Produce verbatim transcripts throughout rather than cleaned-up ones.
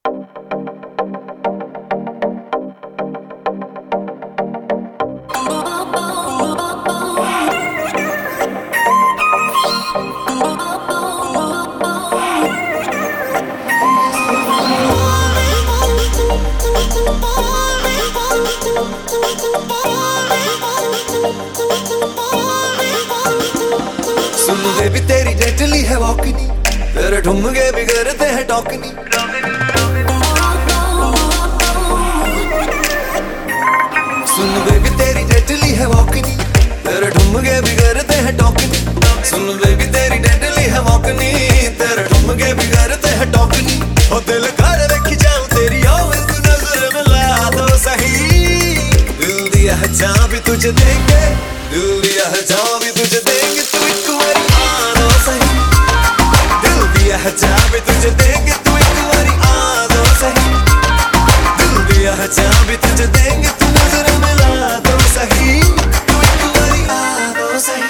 सुन baby तेरी deadly है वॉकनी, तेरे ठुमके भी करते हैं टॉकनी। सुन बेबी तेरी डेडली है वॉकनी, तेरे ठुमके भी करते हैं टॉकनी। सुन बेबी तेरी डेडली है वॉकनी, तेरे ठुमके भी करते हैं टॉकनी। ओ दिल कर रखी जाऊं तेरी और तू नजर मिला दो सही। दिल दिया है जहां भी तुझे देंगे, दिल दिया है जहां भी तुझे देंगे, तू एक बारी आ दो सही। दिल दिया है जहां भी तुझे देंगे, तू एक बारी आ दो सही। दिल दिया है जहां भी तुझे देंगे, तू नजर मिला दो सही। तू एक बारी आ दो सही।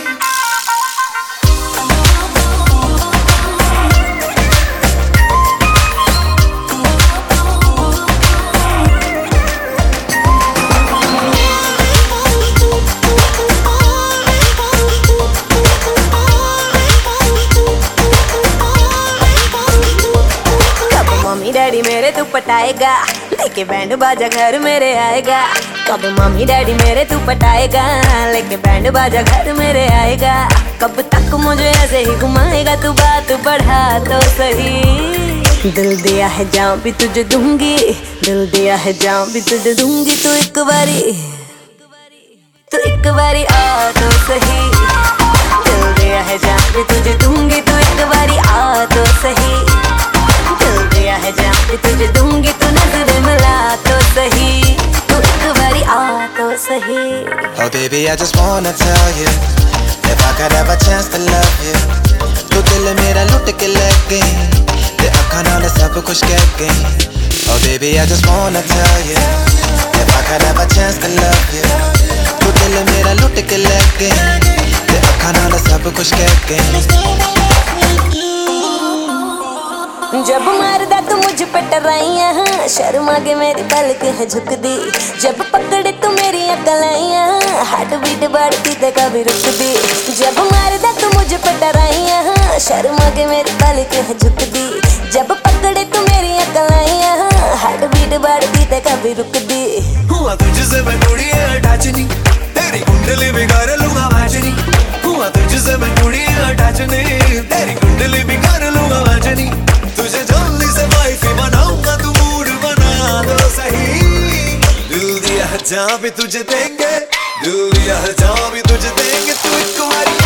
डैडी मेरे तू पटाएगा, लेके बैंड बाजा घर मेरे आएगा। कब मम्मी डैडी मेरे तू पटाएगा, लेके बैंड बाजा घर मेरे आएगा। कब तक मुझे ऐसे ही घुमाएगा, तू बात बढ़ा तो सही। दिल दिया है जान भी तुझे दूंगी, दिल दिया है जान भी तुझे दूंगी। तू एक बारी तू एक बारी आ तो सही। दिल दिया है जान भी तुझे दूंगी, तू एक बारी आ तो सही। दिल दिया है जान भी तुझे दूंगी, तू नजर मिला तो सही। तू एक बारी आ तो सही। Oh baby, I just wanna tell you, if I could have a chance to love you, तू दिल मेरा लुट के ले गई, ते अखां नाल सब कुछ कह गई। Oh baby, I just wanna tell you, if I could have a chance to love you, तू दिल मेरा लुट के ले गई, ते अखां नाल सब कुछ कह गई। जब मारदा तू मुझ पे टराइयां, शर्मा के मेरी पलक है झुकदी। जब पकड़े तू मेरी अकलाइयां, हार्ट बीट बढ़ती ते कभी रुकदी। जब मारदा तू मुझ पे टराइयां, शर्मा के मेरी पलक है झुकदी। जब पकड़े तू मेरी अकलाइयां, हार्ट बीट बढ़ती ते कभी रुकदी। हुआ तुझसे मैं कुड़ी अटैचनी, तेरी कुंडली बिगाड़ लूंगा मैचनी। हुआ तुझसे मैं कुड़ी अटैचनी, तेरी कुंडली बिगाड़ लूंगा मैचनी। तुझे जल्दी से वाइफी बनाऊंगा, तू मूड बना दो सही। दिल दिया है जहां भी तुझे देंगे, दिल दिया है जहां भी तुझे देंगे, तू एक बारी